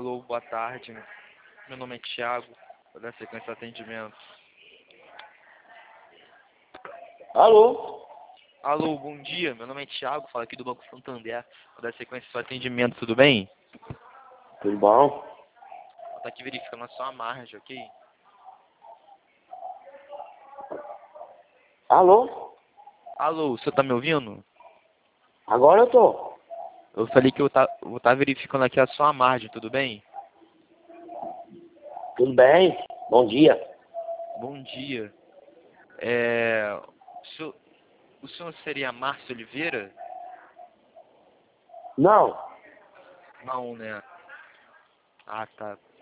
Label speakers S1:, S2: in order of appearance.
S1: Alô, boa tarde. Meu nome é Thiago, vou dar sequência ao atendimento.
S2: Alô?
S1: Alô, bom dia. Meu nome é Thiago, falo aqui do Banco Santander. Vou dar sequência ao atendimento, tudo bem?
S2: Tudo bom?
S1: Vou estar aqui verificando a sua margem, ok?
S2: Alô?
S1: Alô, o senhor tá me ouvindo?
S2: Agora eu tô.
S1: Eu falei que vou tá verificando aqui a sua margem, tudo bem?
S2: Tudo bem? Bom dia.
S1: Bom dia. O senhor seria Márcio Oliveira?
S2: Não.
S1: Não, né? Ah, tá.